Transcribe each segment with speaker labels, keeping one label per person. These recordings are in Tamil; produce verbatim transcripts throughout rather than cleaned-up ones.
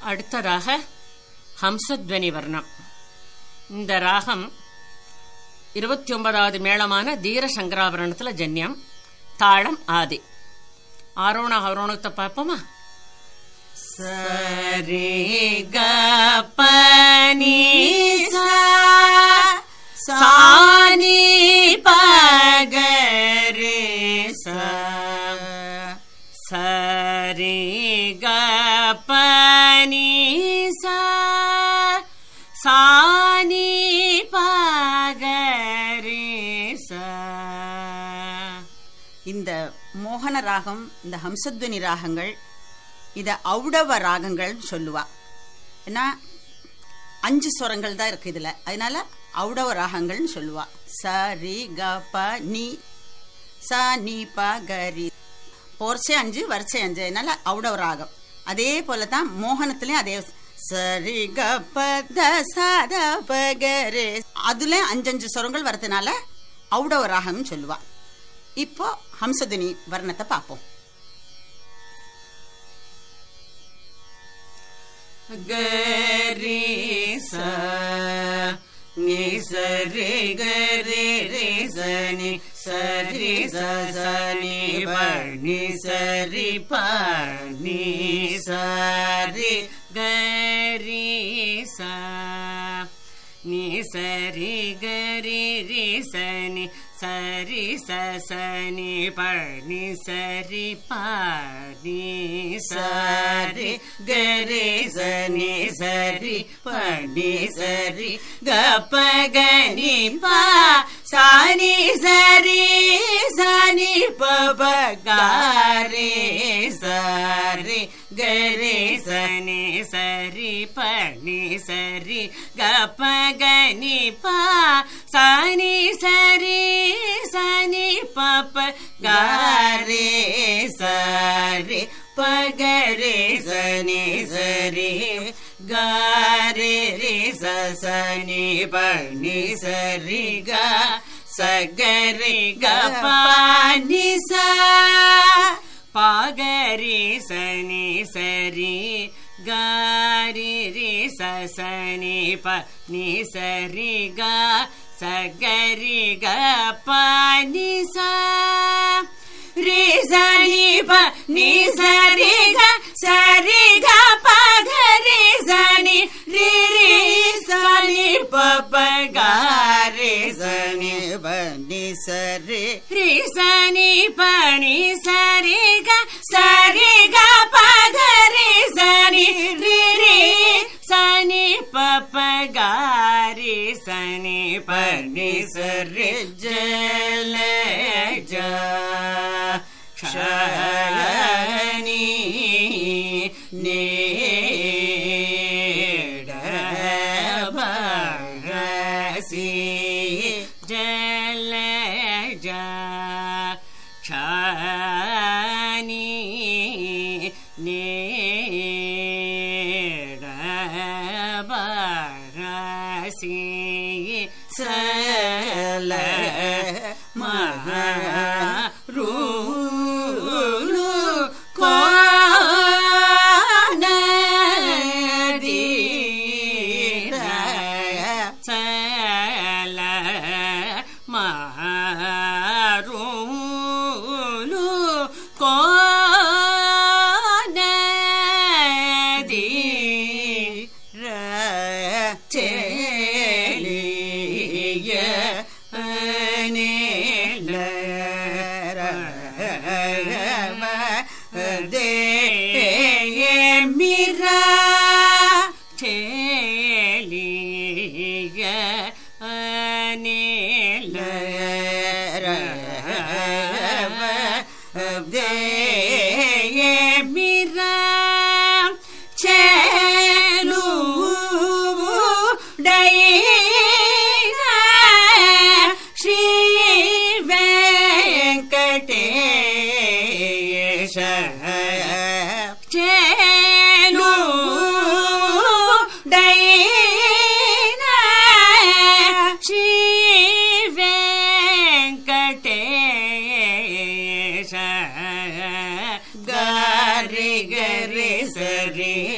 Speaker 1: அடுத்ததாக ஹம்சத்வனி வர்ணம். இந்த ராகம் இருபத்தி ஒன்பதாவது மேளமான தீர சங்கராபரணத்துல ஜன்யம். தாளம் ஆதி. ஆரோண அவரோணத்தை பார்ப்போமா?
Speaker 2: சரி க ப நீ சா நீ ப க ரே சா.
Speaker 1: சரி க ப நீ சா சா நீ ப க ரே சா.
Speaker 2: இந்த மோகன ராகம், இந்த ஹம்சத்வனி ராகங்கள், இத ஔடவ ராகங்கள் சொல்லுவா. ஏன்னா அஞ்சு ஸ்வரங்கள் தான் இருக்கு இதுல, அதனால ஔடவ ராகங்கள்னு சொல்லுவா. ச ரி க ப நீ ச நீ ப க ரி. போர்ச்சே அஞ்சு, வரிசை அஞ்சு, அதனால ஔடவ ராகம். அதே போலதான் மோகனத்திலயும் அதே சரி க ப த ச த ப க ரே, அதுல அஞ்சஞ்சு ஸ்வரங்கள் வரதுனால ஔடவ ராகம் சொல்லுவா. இப்போ ஹம்சத்வனி வர்ணத்தை பார்ப்போம்.
Speaker 1: கரி ச நீ சரி கரி ரே சனி சரி சனி பனி சரி பனி சரி கரி ச நீ சரி கரி ரே சனி சரி சனி பனி சரி பனி சரி கரி சனி சரி பனி சரி க ப க நீ ப சனி சரி சனி ப ப க ரே சரி கரி சனி சரி பனி சரி க ப க நீ ப சனி சரி சனி ப ப க ரே சரி ப க ரே சனி சரி க ரே ரே ச சனி பனி சரி க ச க ரே க ப நி ச ப க ரே சனி சரி க ரே ரே ச சனி ப நி சரி க ச க ரே க ப நி ச ரே சனி ப நி சரி க சரி க ப க ரே சனி ரே ரே சனி ப ப க ரே சனி ப நி சரி ரே சனி ப நி சரி க சரி க ப க ரே சனி ரே ரே சனி ப ப க ரே சனி ப நி சரி ஜல ஜ ஷனி நே ட ப சி ஜல ஜ ஷனி நே ட ப சி சல மஹ ரு Chelu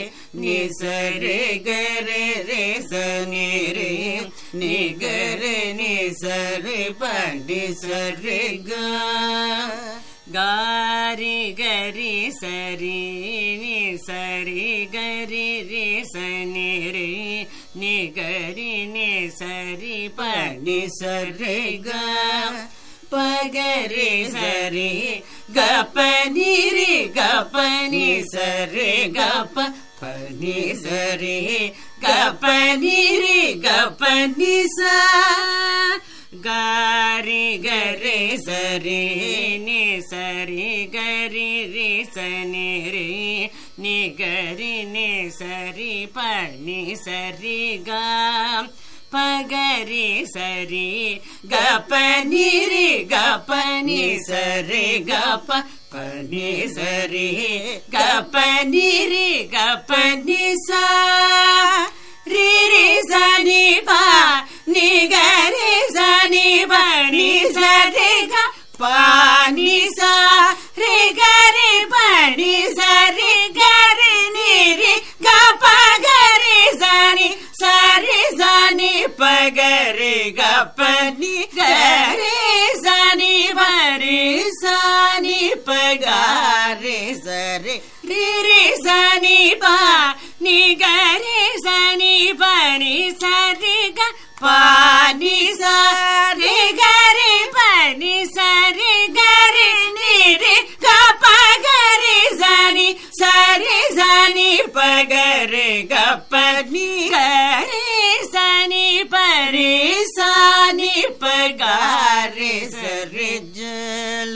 Speaker 1: ni sa re ga re re sa ni re ni ga re ni sa re pa ni sa re ga ga re ga re sa re ni sa re ga re re sa ni re ni ga re ni sa re pa ni sa re ga pa ga re sa re ga pa ni re ga pa ni sa re ga pa pa ni sa re ga pa ni re ga pa ni sa ga re ga re sa re ni sa re ga re re sa ni re ni ga re ni sa re pa ni sa re ga pa ga re sa re ga pa ni re ga pa ni sa re ga pa pa ni sa re ga pa ni re ga pa ni sa re re sa ni pa ni ga re sa ni pa ni sa re ga pa ni sa re ga re pa ni sa re ga re ni re ga pa ga re sa ni sa re sa ni pa ga re ga pa ni ga re sa ni pa re sa ni pa ga re sa re re re sa ni pa ni ga re sa ni pa ni sa re ga pa ni sa re ga re pa ni sa re ga re ni re ga pa ga re sa ni sa re sa ni pa ga re ga pa ni ga re sa ni pa re sa ni pa ga re sa re jal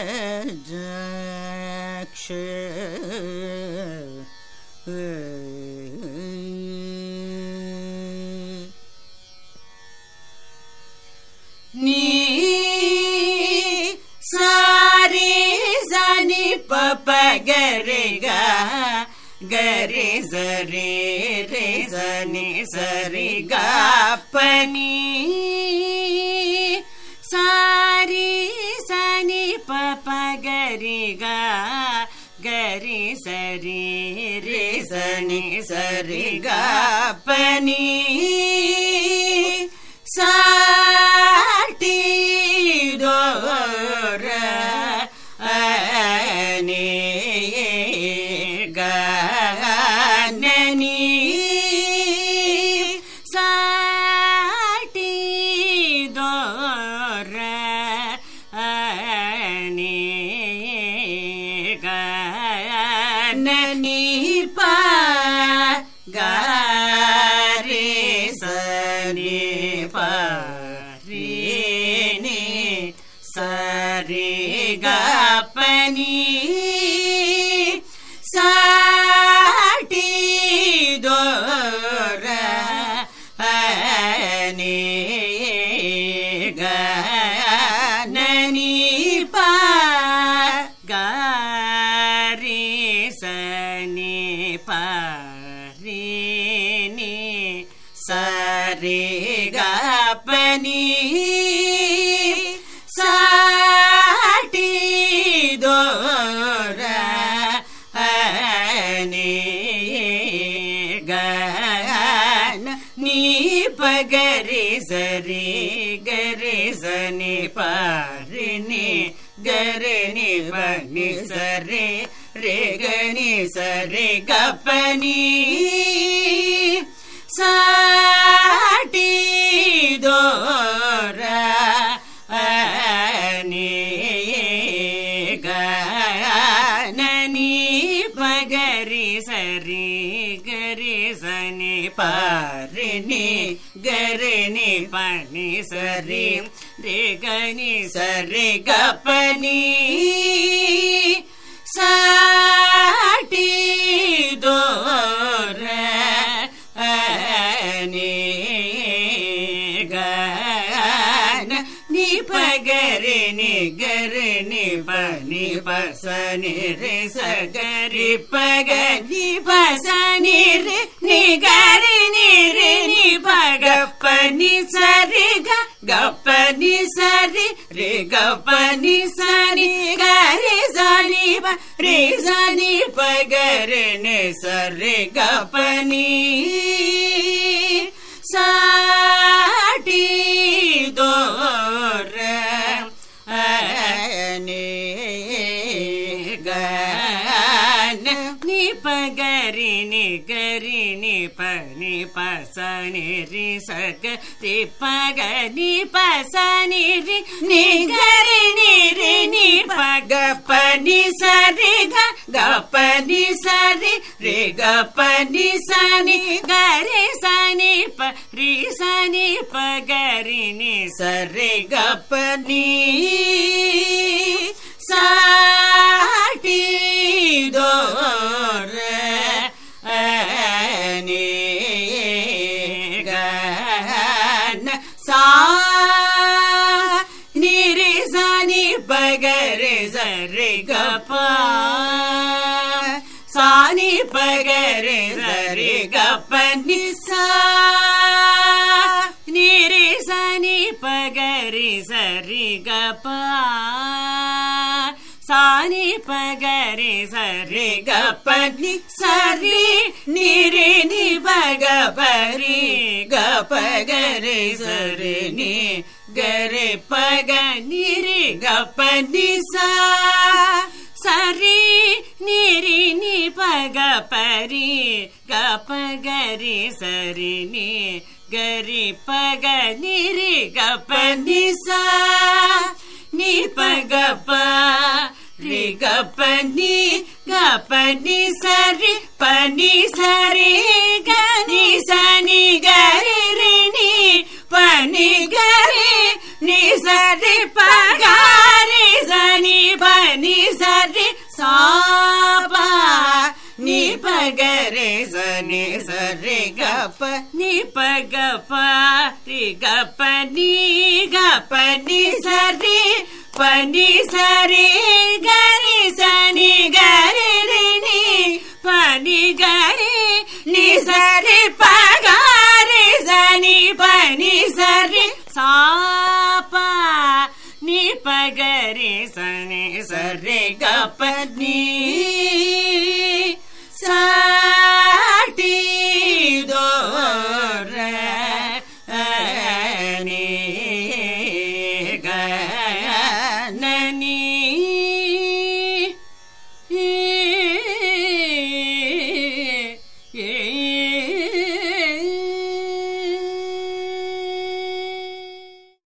Speaker 1: jaksh ni sa re sa ni pa pa ga re ga ga re sa re re sa ni sa re ga pa ni sa re sa ni pa pa ga re ga ga re sa re re sa ni sa re ga pa ni sa ti do ra ni ga na ni sa ti do ra ni ga na ni pa ga re sa ni pa re ni sa re ga pa ni sa ti do ra ni ga na ni pa ga re sa ni pa re ni sa re ga pa ni sa ti do ra ni ga na ni pa ga re sa re ga re sa ni pa re ni ga re ni pa ni sa re re ga ni sa re ga pa ni sa ti do ra ni ga na ni pa ga re sa re ga re sa ni pa re ni ga re ni pa ni sa re re ga ni sa re ga pa ni sa ti do ra ni ga na ni pa ga re ni ga re ni pa ni pa sa ni re sa ga re pa ga ni pa sa ni re ni ga re ni re ni pa ga pa ni sa re ga ga பனி சரி ரே க பனி சனி கரி சனி ப ரே சனி பகரி நே சரி க பனி சாடி தோர ni pagari ni gari ni pa ni pa sa ni ri sa ga ri pa ga ni pa sa ni ri ni gari ni ri ni pa ga pa ni sa ri ga ga pa ni sa ri ri ga pa ni sa ni ga ri sa ni pa ri sa ni pa ga ri ni sa ri ga pa ni sa ti do sa ni re sa ni pa ga re sa re ga pa sa ni pa ga re sa re ga pa ni sa ni re sa ni pa ga re sa re ga pa sa ni pa ga re sa re ga pa ni sa re ni re ni pa ga pa re ga pa ga re sa re ni ga re pa ga ni re ga pa ni sa sa re ni re ni pa ga pa re ga pa ga re sa re ni ga re pa ga ni re ga pa ni sa ni pa ga pa re ga pa ni ga pa ni sa re pa ni sa re ga ni sa ni ga re re ni pa ni ga re ni sa re pa ga re sa ni pa ni sa re sa pa ni pa ga re sa ni sa re ga pa ni pa ga pa re ga pa ni ga pa ni sa re pa ni sa re ga re sa ni ga re re ni pa ni ga re ni sa re pa ga re sa ni pa ni sa re sa pa ni pa ga re sa ni sa re ga pa ni